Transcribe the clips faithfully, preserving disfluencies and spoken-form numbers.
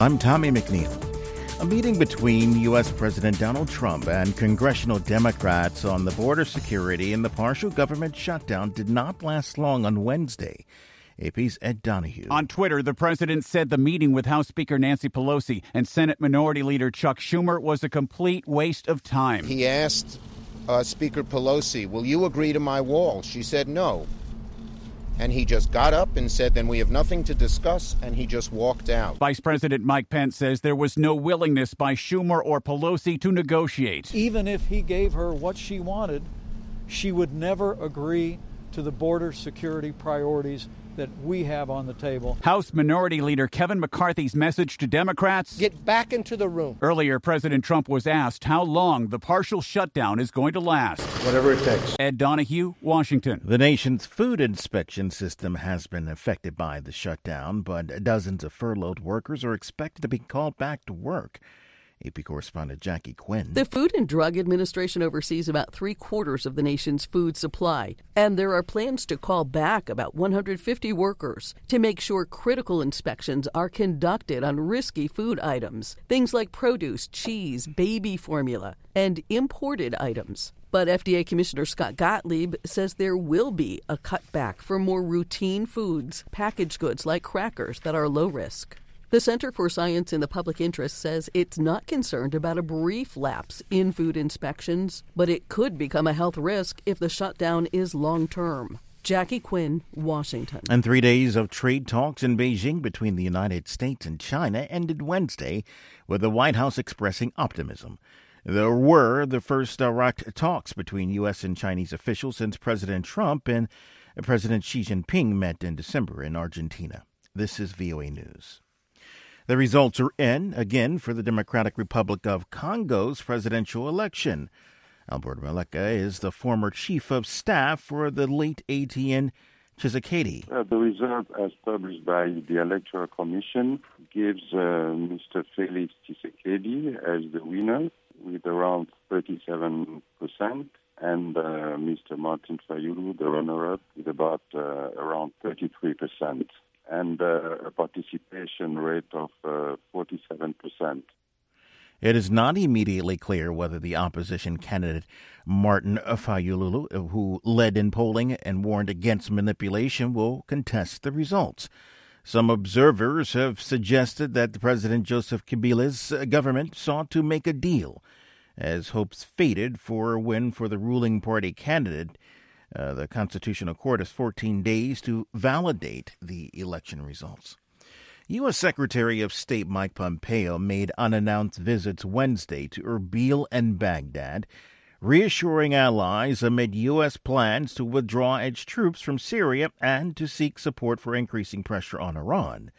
I'm Tommy McNeil. A meeting between U S. President Donald Trump and congressional Democrats on the border security and the partial government shutdown did not last long on Wednesday. A P's Ed Donahue. On Twitter, the president said the meeting with House Speaker Nancy Pelosi and Senate Minority Leader Chuck Schumer was a complete waste of time. He asked uh, Speaker Pelosi, will you agree to my wall? She said no. And he just got up and said, then we have nothing to discuss, and he just walked out. Vice President Mike Pence says there was no willingness by Schumer or Pelosi to negotiate. Even if he gave her what she wanted, she would never agree to the border security priorities that we have on the table. House Minority Leader Kevin McCarthy's message to Democrats: get back into the room. Earlier, President Trump was asked how long the partial shutdown is going to last. Whatever it takes. Ed Donahue, Washington. The nation's food inspection system has been affected by the shutdown, but dozens of furloughed workers are expected to be called back to work. A P correspondent Jackie Quinn. The Food and Drug Administration oversees about three quarters of the nation's food supply, and there are plans to call back about one hundred fifty workers to make sure critical inspections are conducted on risky food items, things like produce, cheese, baby formula, and imported items. But F D A Commissioner Scott Gottlieb says there will be a cutback for more routine foods, packaged goods like crackers that are low risk. The Center for Science in the Public Interest says it's not concerned about a brief lapse in food inspections, but it could become a health risk if the shutdown is long-term. Jackie Quinn, Washington. And three days of trade talks in Beijing between the United States and China ended Wednesday with the White House expressing optimism. There were the first direct talks between U S and Chinese officials since President Trump and President Xi Jinping met in December in Argentina. This is V O A News. The results are in, again, for the Democratic Republic of Congo's presidential election. Albert Maleka is the former chief of staff for the late Etienne Tshisekedi. Uh, the result, as published by the Electoral Commission, gives uh, Mister Felix Tshisekedi as the winner with around thirty-seven percent, and uh, Mister Martin Fayulu, the runner-up, with about uh, around thirty-three percent. And uh, a participation rate of uh, forty-seven percent. It is not immediately clear whether the opposition candidate Martin Fayulu, who led in polling and warned against manipulation, will contest the results. Some observers have suggested that President Joseph Kabila's government sought to make a deal, as hopes faded for a win for the ruling party candidate. Uh, the Constitutional Court has fourteen days to validate the election results. U S. Secretary of State Mike Pompeo made unannounced visits Wednesday to Erbil and Baghdad, reassuring allies amid U S plans to withdraw its troops from Syria and to seek support for increasing pressure on Iran.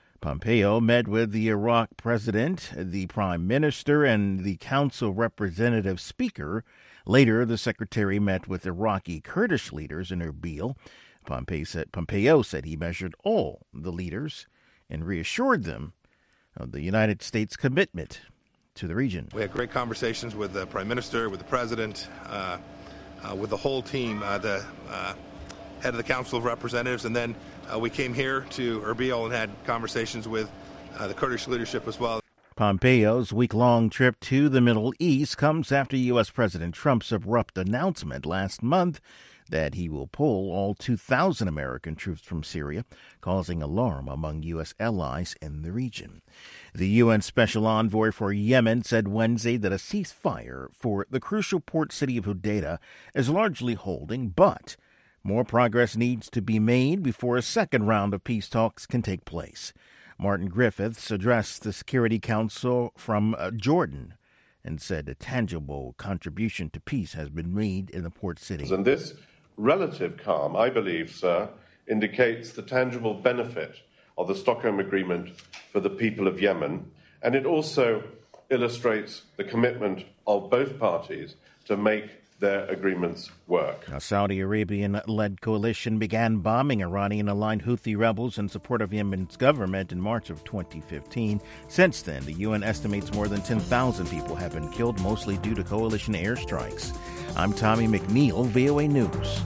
Pompeo met with the Iraq president, the prime minister, and the council representative speaker. Later, the secretary met with Iraqi Kurdish leaders in Erbil. Pompeo said, Pompeo said he measured all the leaders and reassured them of the United States' commitment to the region. We had great conversations with the prime minister, with the president, uh, uh, with the whole team, uh, the uh, head of the Council of Representatives, and then uh, we came here to Erbil and had conversations with uh, the Kurdish leadership as well. Pompeo's week-long trip to the Middle East comes after U S. President Trump's abrupt announcement last month that he will pull all two thousand American troops from Syria, causing alarm among U S allies in the region. The U N Special Envoy for Yemen said Wednesday that a ceasefire for the crucial port city of Hodeidah is largely holding, but more progress needs to be made before a second round of peace talks can take place. Martin Griffiths addressed the Security Council from uh, Jordan and said a tangible contribution to peace has been made in the port city. And this relative calm, I believe, sir, indicates the tangible benefit of the Stockholm Agreement for the people of Yemen, and it also illustrates the commitment of both parties to make their agreements work. A Saudi Arabian-led coalition began bombing Iranian-aligned Houthi rebels in support of Yemen's government in March of twenty fifteen. Since then, the U N estimates more than ten thousand people have been killed, mostly due to coalition airstrikes. I'm Tommy McNeil, V O A News.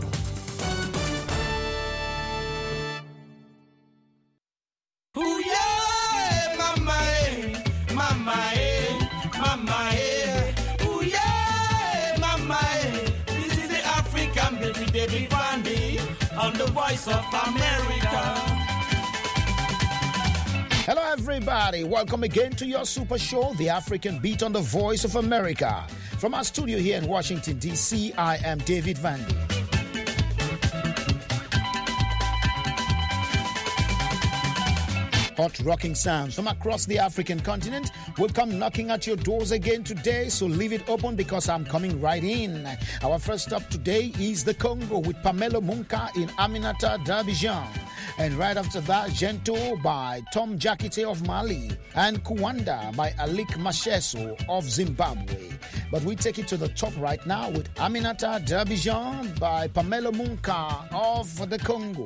Ooh, yeah, mama. voice of America. Hello, everybody. Welcome again to your super show, The African Beat on the Voice of America. From our studio here in Washington, D C, I am David Vandy. Hot rocking sounds from across the African continent will come knocking at your doors again today, so leave it open because I'm coming right in. Our first stop today is the Congo with Pamela Munka in Aminata d'Abidjan. And right after that, Gento by Tom Jakite of Mali and Kuwanda by Alik Masheso of Zimbabwe. But we take it to the top right now with Aminata d'Abidjan by Pamela Munka of the Congo.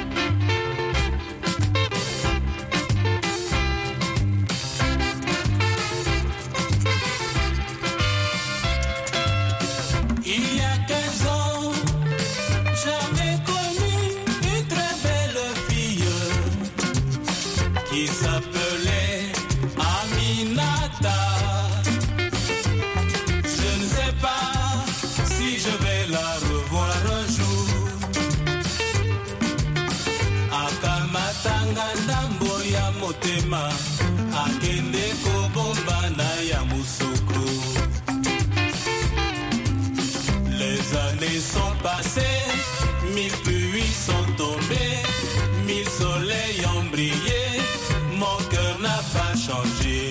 Il y a quinze ans, j'avais connu une très belle fille qui s'appelait Aminata. Je ne sais pas si je vais la revoir un jour. Akamatanga ndambo ya motema, akende kobomba na ya musoko. Les années sont passées, mille pluies sont tombées, mille soleils ont brillé, mon cœur n'a pas changé.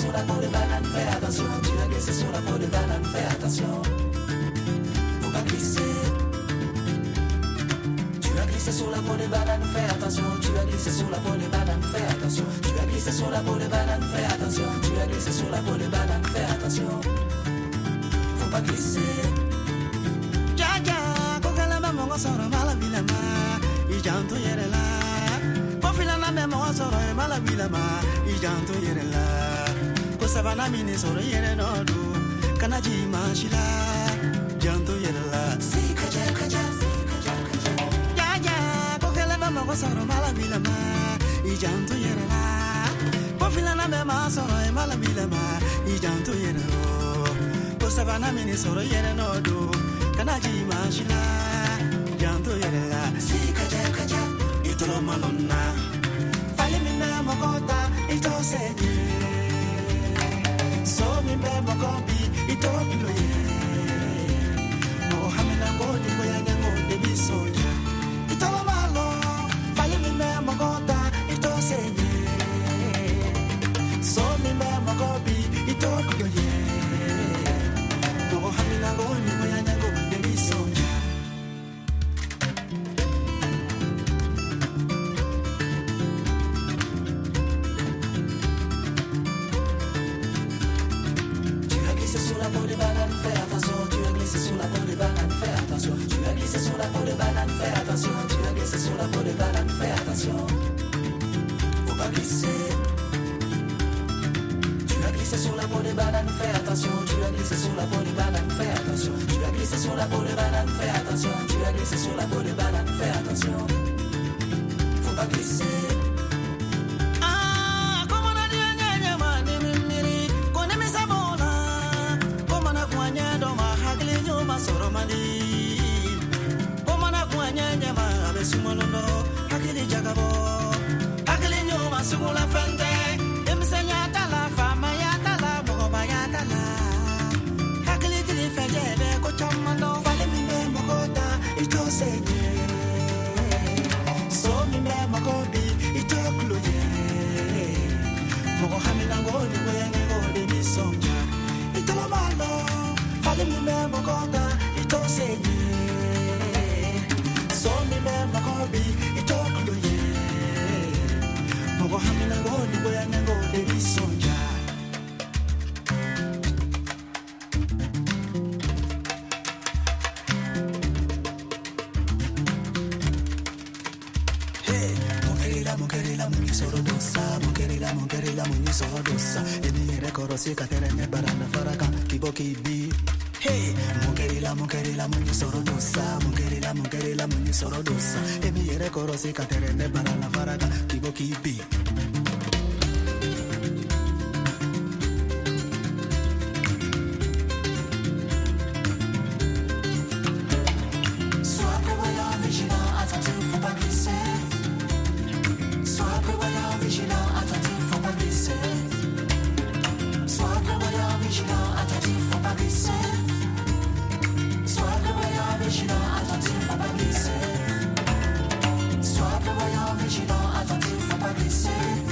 sur la peau de banane, fais attention. Tu as glissé sur la peau de banane, fais attention. Faut pas glisser. Tu as glissé sur la peau de banane, fais attention. Tu as glissé sur la peau de banane, fais attention. Tu as glissé sur la peau de banane, fais attention. Tu as glissé sur la peau de banane, fais attention. Faut pas glisser. Jaja, kokala mama soro mala bilama, ijanto yerela. Pofila na mama soro mala bilama, ijanto yerela. Kosabana mini soro yere nodu, kanaji mashila, janto yerela. Si kaja kaja. Soro mala bilama, ijanto yerela. Pofila na mema soro e mala bilama, ijanto yerelo. Kosabana mini soro yere nodo, kanaji mashila, janto yerela. Si kaja kaja, itolo malona. Fale mina mokota, ito seje. So mi be mokobi, ito biloye. Mohamina ngodi boya nyango debi soja. Itolo malo. Magota, ito senye. So mi me magobi, ito kuyoye. Nogo hamina go ni moya nyango debi soja. Tu as glissé sur la peau de banane, fais attention. Tu as glissé sur la peau de banane, fais attention. Tu as glissé sur la peau de banane, fais attention. Tu as glissé sur la peau de banane, fais attention. Faut pas glisser. Tu as glissé sur la peau de banane, fais attention. Tu as glissé sur la peau de banane, fais attention. Tu as glissé sur la peau de banane, fais attention. Tu as glissé sur la peau de banane, fais attention. Faut pas glisser. Ah, comment on a dit à mani mimiri, qu'on aime sa bona. Comment on a poigné dans ma hagli ma soromani. Comment on a poigné ma abesumolono. Akili jagabo, akili nyoma sugula fende. Emsenya tala fama ya tala mogoba ya tala. Akili tili fende be ko chamano. Fale mi me mogota ito senye. So mi me mogobi ito kluye. Mogo hamina ngoni wenge ngoni misonja. Ito lo malo. Fale mi me mogota ito senye. So mi me mogobi ito kluye. Mogo hamina ngoni wenge ngoni misonja. Mukerila, mukerila, munisoro dosa. Eni rekorosi katerene barana faraka kiboki bi. Hey, mukerila, mukerila, munisoro dosa. Mukerila, mukerila, munisoro dosa. Eni rekorosi katerene barana faraka kiboki bi. Sois prévoyant, vigilant, attentif, faut pas glisser. Sois prévoyant, vigilant, attentif, faut pas glisser. Sois prévoyant, vigilant, attentif, faut pas glisser. Sois prévoyant, vigilant, attentif, faut pas glisser. Sois prévoyant, vigilant, attentif, faut pas glisser.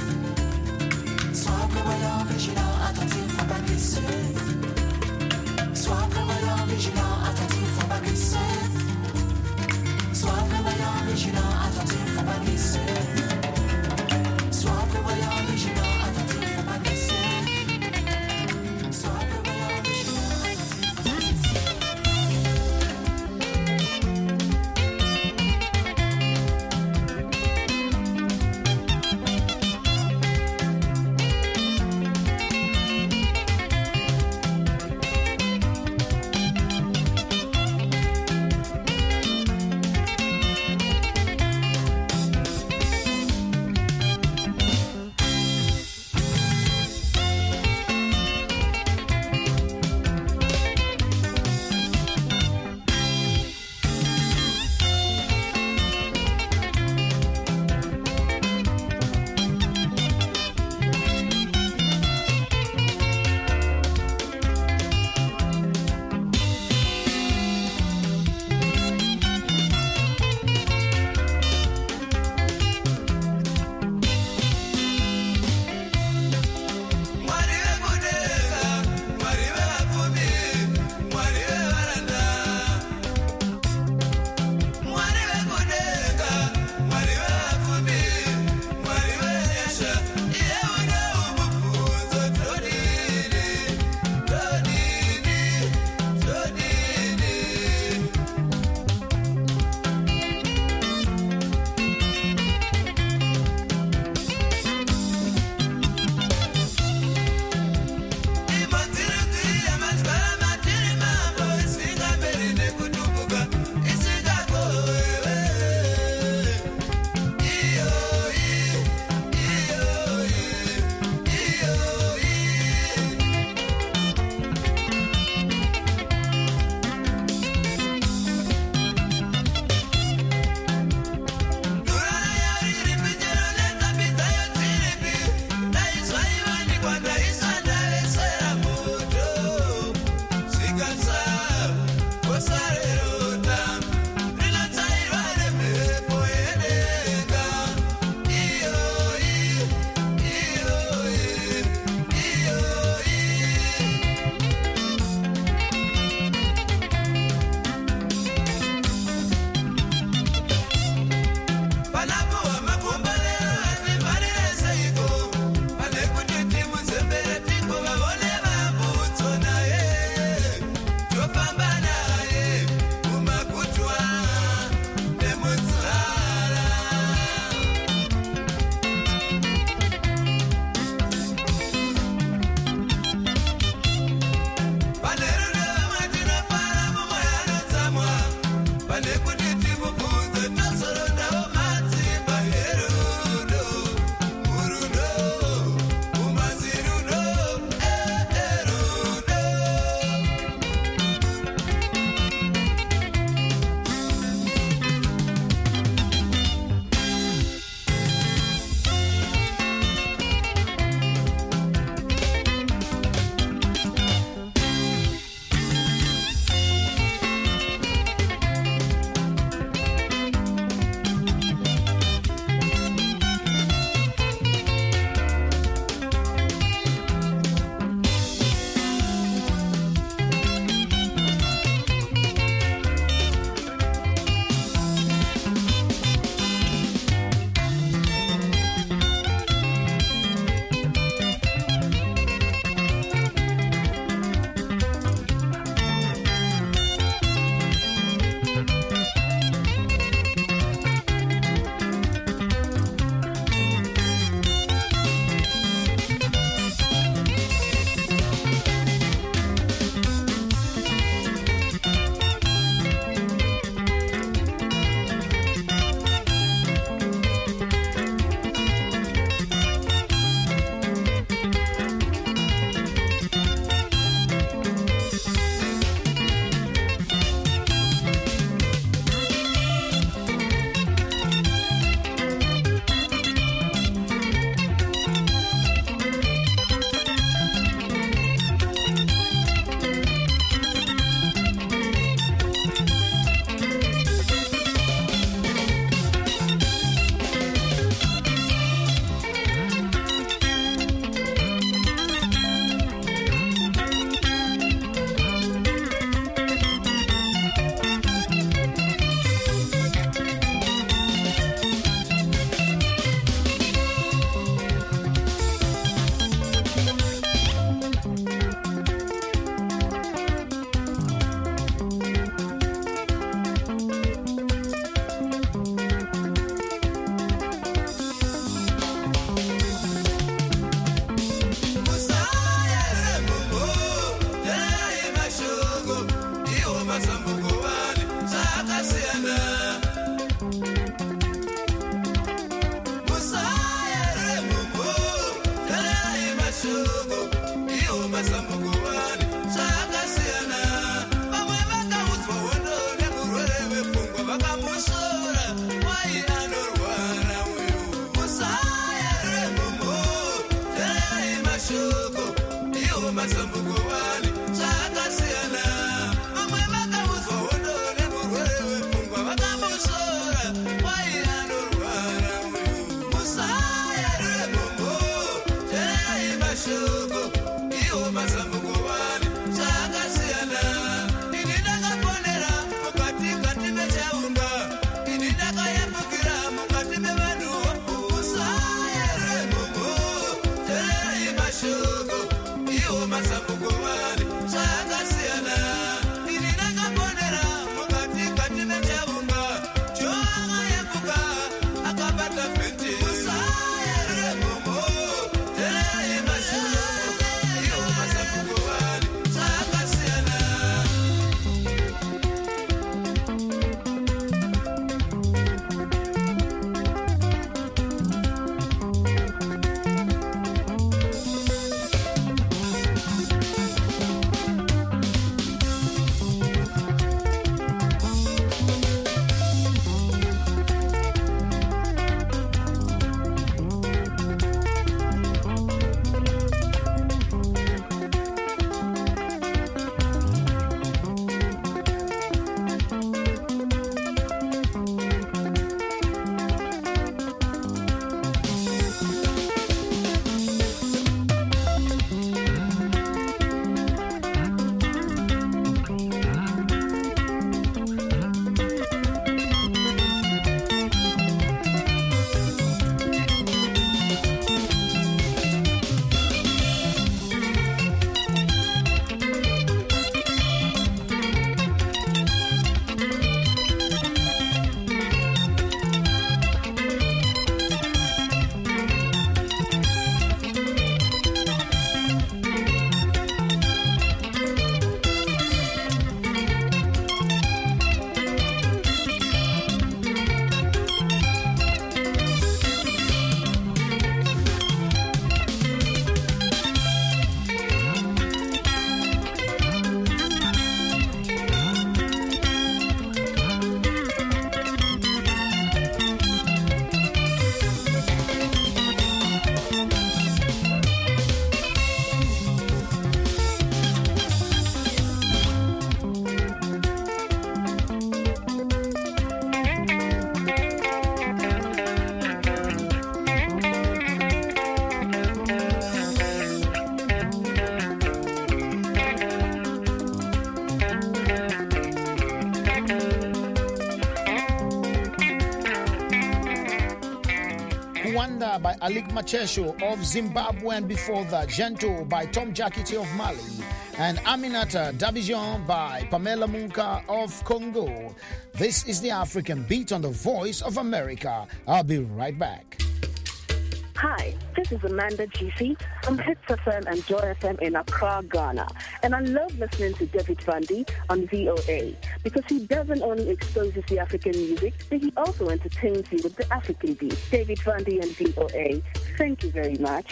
Tanda by Alik Machesho of Zimbabwe, and before that, Gento by Tom Jakiti of Mali, and Aminata Dabijan by Pamela Munka of Congo. This is the African Beat on the Voice of America. I'll be right back. Hi, this is Amanda G C from Hits F M and Joy F M in Accra, Ghana. And I love listening to David Vandy on V O A because he doesn't only exposes the African music, but he also entertains you with the African beat. David Vandy and V O A, thank you very much.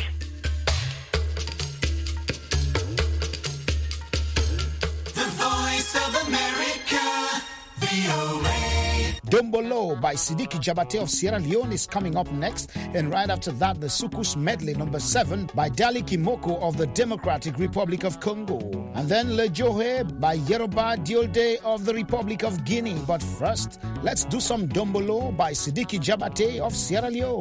The Voice of America, V O A. Dombolo by Sidiki Jabate of Sierra Leone is coming up next, and right after that, the Sukus Medley number seven by Dali Kimoko of the Democratic Republic of Congo, and then Le Johe by Yeroba Diolde of the Republic of Guinea. But first, let's do some Dombolo by Sidiki Jabate of Sierra Leone.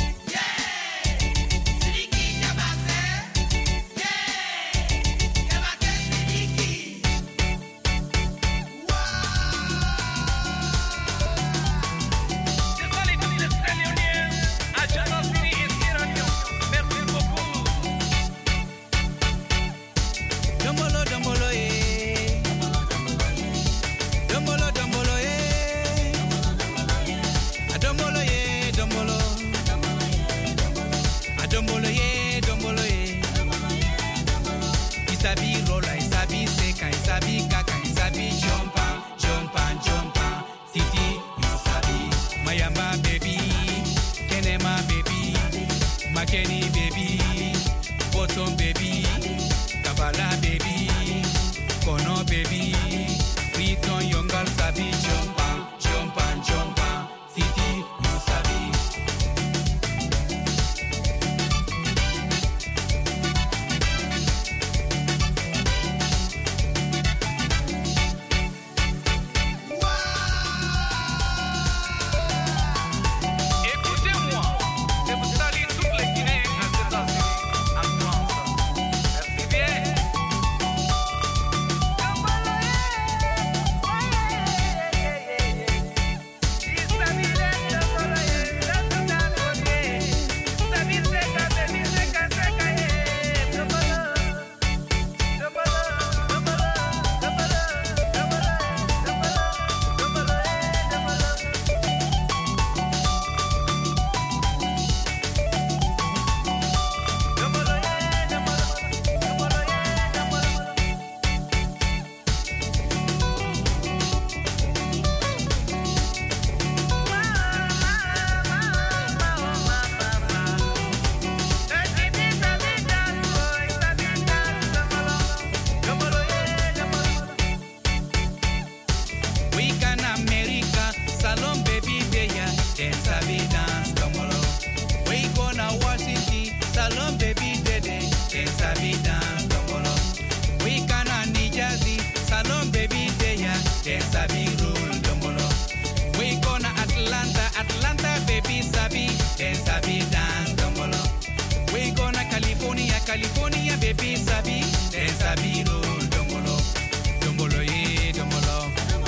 California, baby, sabi, then sabi, roll, dombolo, dombolo, yeah, dombolo,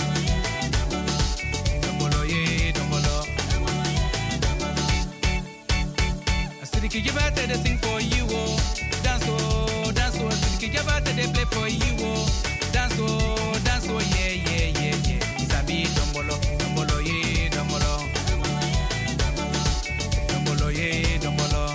dombolo, yeah, dombolo. Sidiki Jabate, they sing for you, oh, dance, oh, dance, oh, Sidiki Jabate, they play for you, oh, dance, oh, dance, oh, yeah, yeah, yeah, yeah, sabi, dombolo, dombolo, yeah, dombolo, dombolo, yeah, dombolo.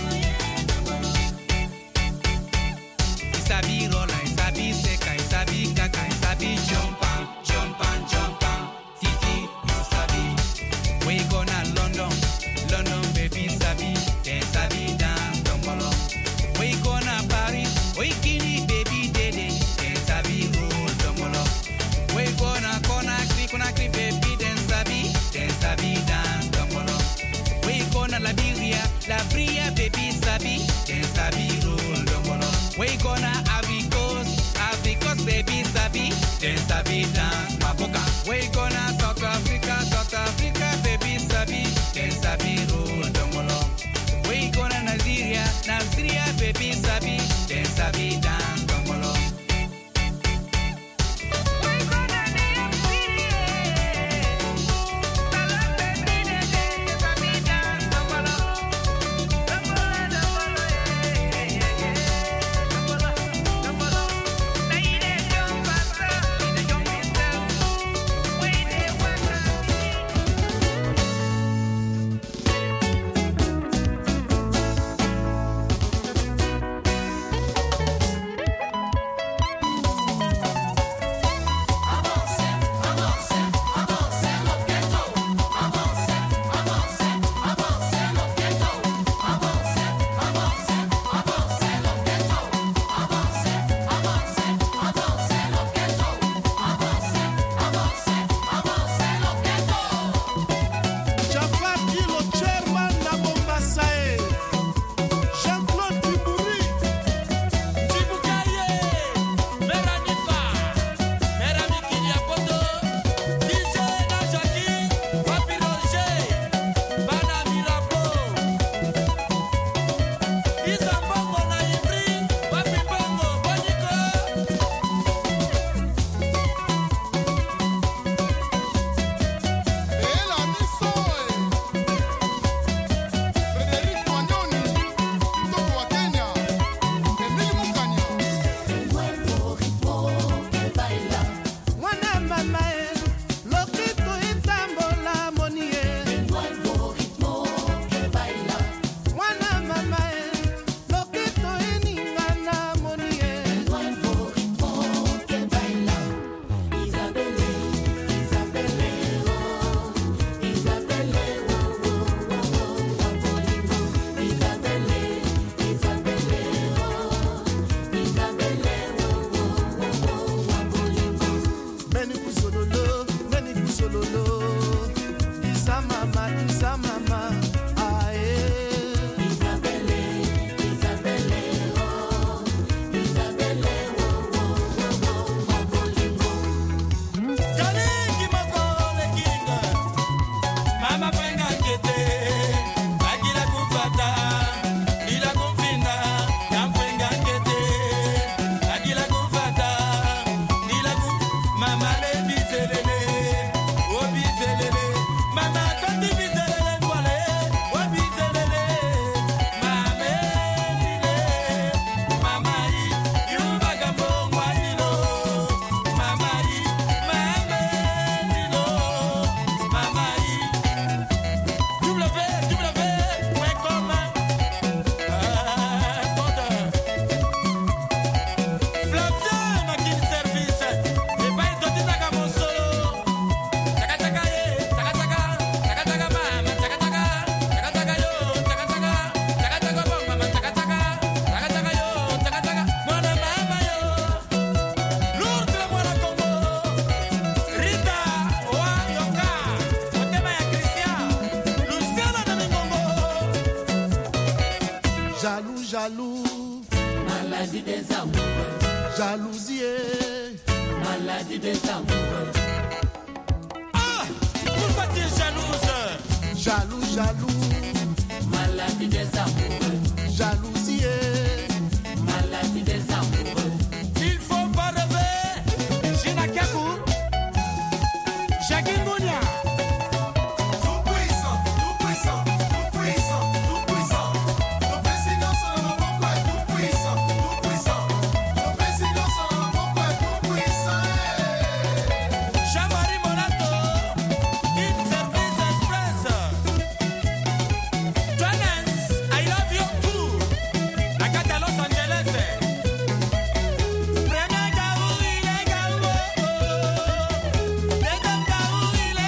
Sabi roll, sabi seka, sabi kaka, sabi jump on, jump on, jump on. Titi, you sabi. We gonna London, London baby sabi, then sabi dance dombolo. We gonna Paris, we Guinea baby dede, then sabi roll dombolo. We gonna Conakry, Conakry baby, then sabi, then sabi dance dombolo. We gonna Liberia, Liberia baby sabi, then sabi roll dombolo. We gonna Avicos, Avicos baby sabi, then sabi dance maboka. We gonna South Africa, South Africa baby sabi, then sabi roll dombolo. We gonna Nigeria, Nigeria baby sabi, then sabi dance dombolo. Jaloux, maladie des amoureux. Jalousie, maladie des amoureux. Ah, pourquoi tu es jalouse? Jaloux, jaloux, maladie des amoureux. Jalousie, maladie des amoureux. Il faut pas rêver. Gina Kakou, Jackie Mounia. Jalousie,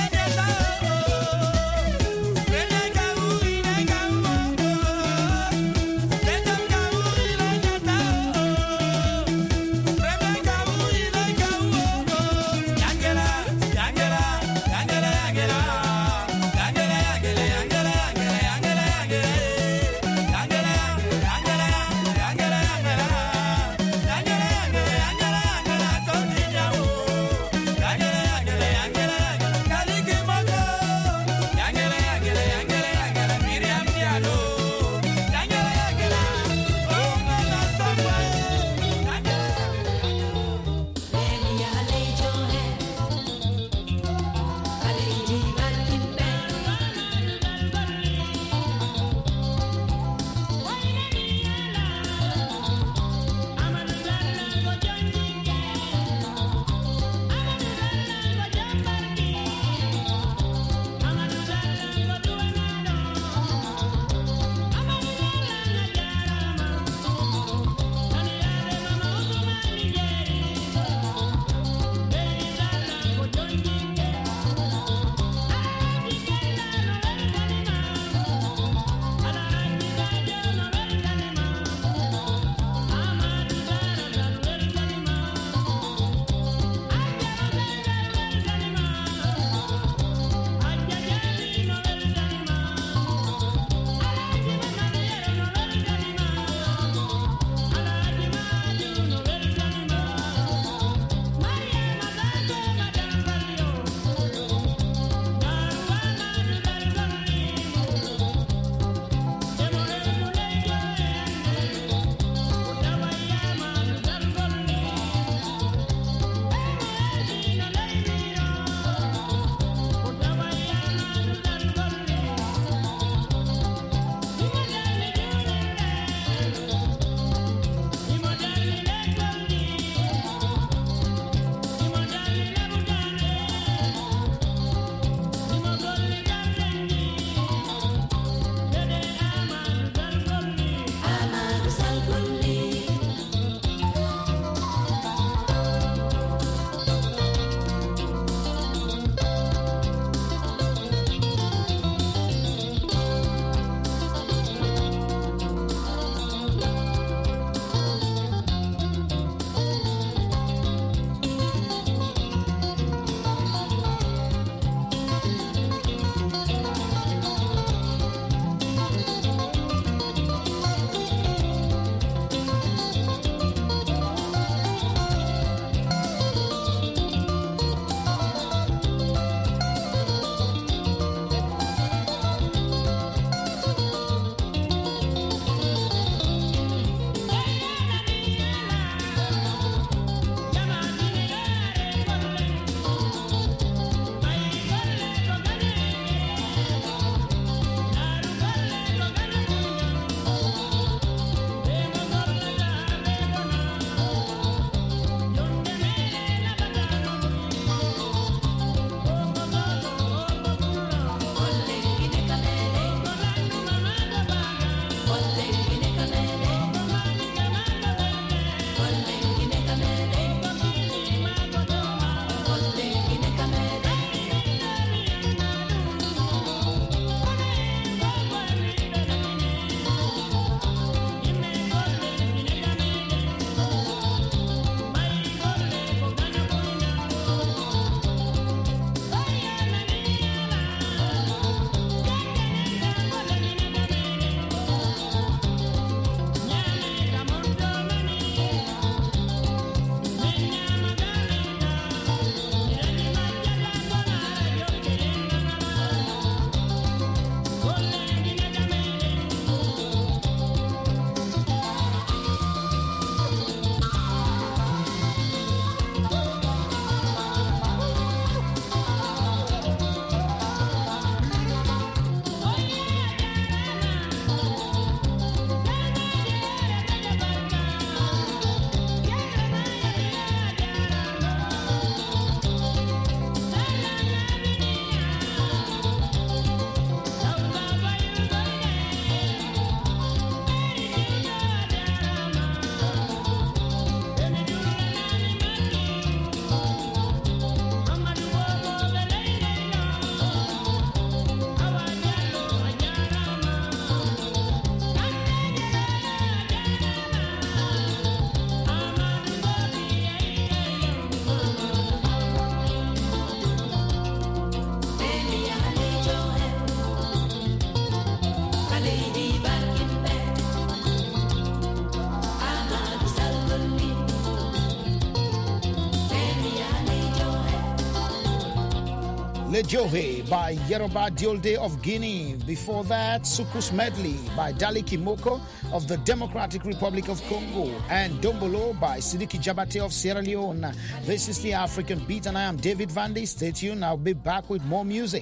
Lejohe by Yeroba Diolde of Guinea. Before that, Sukus Medley by Dali Kimoko of the Democratic Republic of Congo. And Dombolo by Sidiki Jabate of Sierra Leone. This is the African Beat and I am David Vandy. Stay tuned, I'll be back with more music.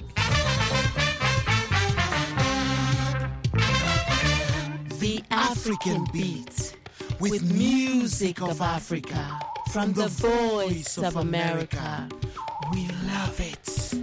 The African Beat with music of Africa from the voice of America. We love it.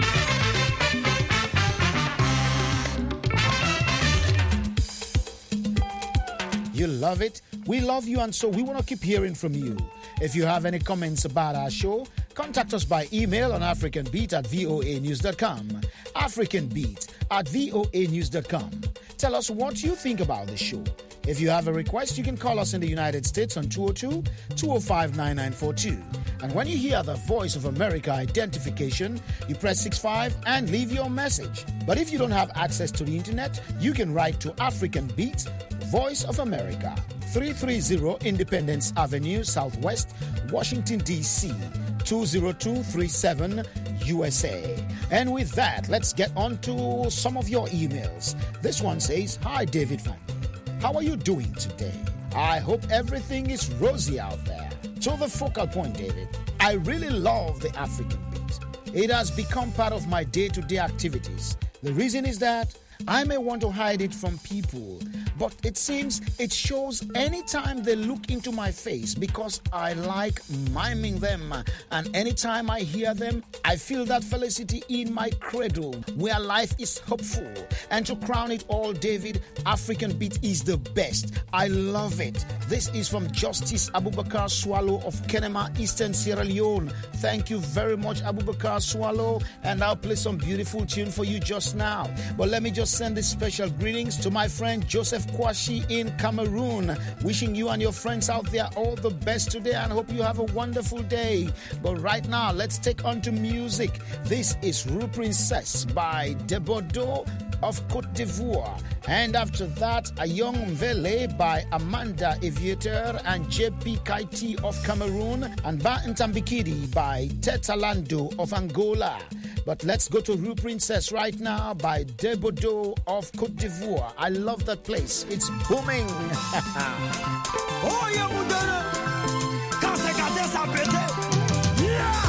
You love it? We love you, and so we want to keep hearing from you. If you have any comments about our show, contact us by email on africanbeat at voa news dot com. africanbeat at voa news dot com. Tell us what you think about the show. If you have a request, you can call us in the United States on two oh two, two oh five, nine nine four two. And when you hear the Voice of America identification, you press six five and leave your message. But if you don't have access to the internet, you can write to African Beat, Voice of America, three thirty Independence Avenue, Southwest, Washington, D C, two oh two three seven, U S A. And with that, let's get on to some of your emails. This one says, Hi, David Van. How are you doing today? I hope everything is rosy out there. To the focal point, David, I really love the African Beat. It has become part of my day-to-day activities. The reason is that I may want to hide it from people, but it seems it shows anytime they look into my face because I like miming them. And anytime I hear them, I feel that felicity in my cradle where life is hopeful. And to crown it all, David, African Beat is the best. I love it. This is from Justice Abubakar Swallow of Kenema, Eastern Sierra Leone. Thank you very much, Abubakar Swallow. And I'll play some beautiful tune for you just now. But let me just send these special greetings to my friend Joseph Kwashi in Cameroon. Wishing you and your friends out there all the best today and hope you have a wonderful day. But right now, let's take on to music. This is Rue Princess by Debodo of Côte d'Ivoire. And after that, A Young Mvele by Amanda Aviator and J P Kaiti of Cameroon. And Ba Ntambikidi by Tetalando of Angola. But let's go to Rue Princess right now by Debodo of Côte d'Ivoire. I love that place. It's booming. Oh, yeah, Moudana. Quand c'est gardé, ça pété. Yeah.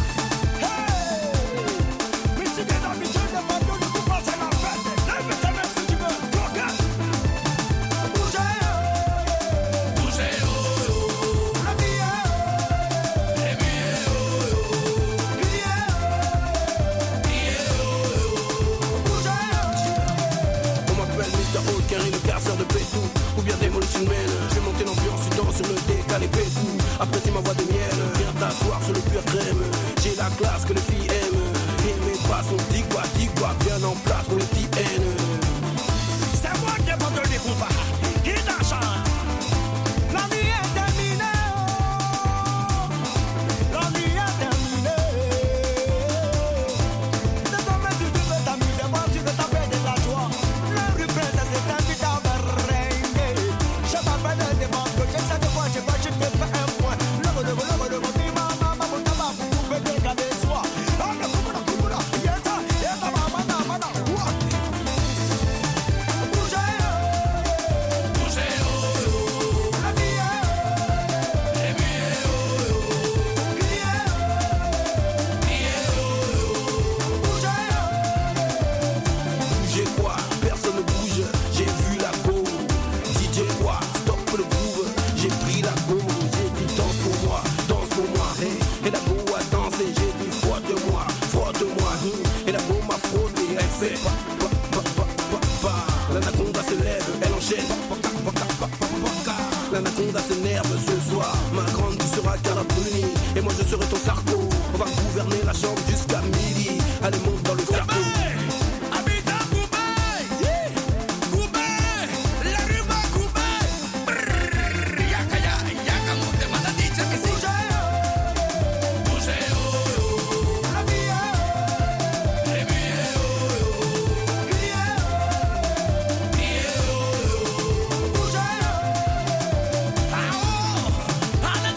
Hey. Mais si t'es d'habitude de bateau, ne vous passez la fête. Lève ta main si tu veux. Regarde. Bougez. Bougez, oh, oh. La vie, les billets, oh, oh. Billets. Billets, oh, oh. Bougez. On m'appelle mister Old Carry, le casseur de Pétou. Ou bien Demolition Man. Je vais monter l'ambiance, tu danses sur le décalé Pétou. Apprécie ma voix de miel, viens t'asseoir sur le pur crème. J'ai la classe que les filles aiment. Et mes pas sont digua, digua, bien en place pour les petits haines. C'est moi qui ai pas donné qu'on va. Qui t'achète? La vie est terminée. La vie est terminée. Désormais tu veux t'amuser, moi tu veux taper de la joie. La rue Princesse est invitée à merengue. Je m'appelle un démon, que je sais de quoi je vais, je te fais un point. Le le le le le le maman maman mon tabac vous pouvez dégager soi. Ah le kumuna kumuna yeta yeta mama mama na quoi. Bougez bougez oh oh. La vie les billets oh oh. Billets billets oh oh. Bougez bougez quoi, personne ne bouge. J'ai vu la go. D J quoi, stop le groove. J'ai pris la go. J'ai dit danse pour moi, danse pour moi. Hey. Et la go a dansé. J'ai dit frotte-moi, frotte-moi. Et la go m'a frotté. Elle fait pa pa pa pa pa pa. L'anaconda se lève, elle enchaîne. Pa pa pa pa pa pa pa. L'anaconda s'énerve ce soir. Ma grande tu seras Carabuni. Et moi je serai ton sarco. On va gouverner la chambre jusqu'à midi. Allez monte dans le carco.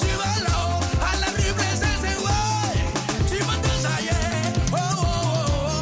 Oh, oh, oh.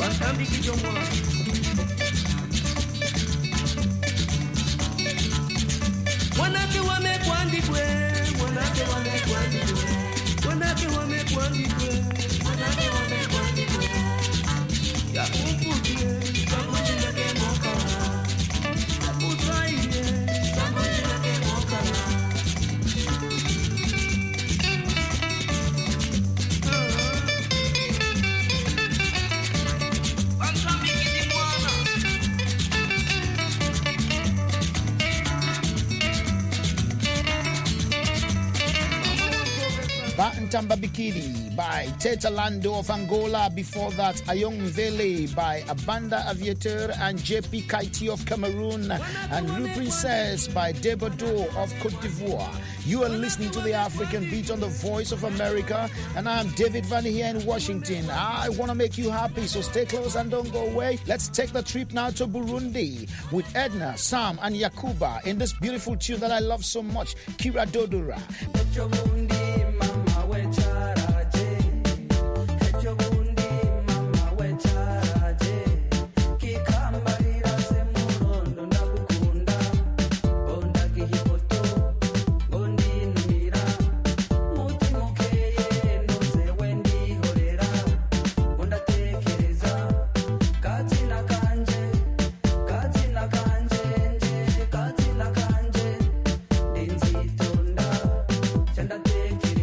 Wanake wamekwandikwe, wanake wamekwandikwe, wanake wamekwandikwe, wanake wamekwandikwe. Ya kukutie, samuji yake mokala. Ya kutraiye, samuji yake mokala. Bantamba Bikini by Teta Lando of Angola. Before that, Ayong Mvele by Abanda Aviator and J P Kaiti of Cameroon, and Rue Princess by Debado of Cote d'Ivoire. You are listening to the African Beat on the Voice of America, and I'm David Vanny here in Washington. I want to make you happy, so stay close and don't go away. Let's take the trip now to Burundi with Edna, Sam, and Yakuba in this beautiful tune that I love so much, Kira Dodora. Take it.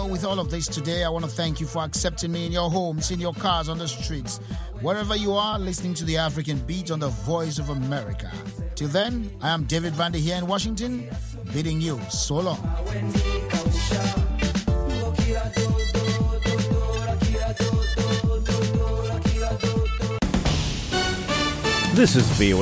with all of this today, I want to thank you for accepting me in your homes, in your cars, on the streets, wherever you are, listening to the African Beat on the Voice of America. Till then, I am David Vandy here in Washington, bidding you so long. This is V O A.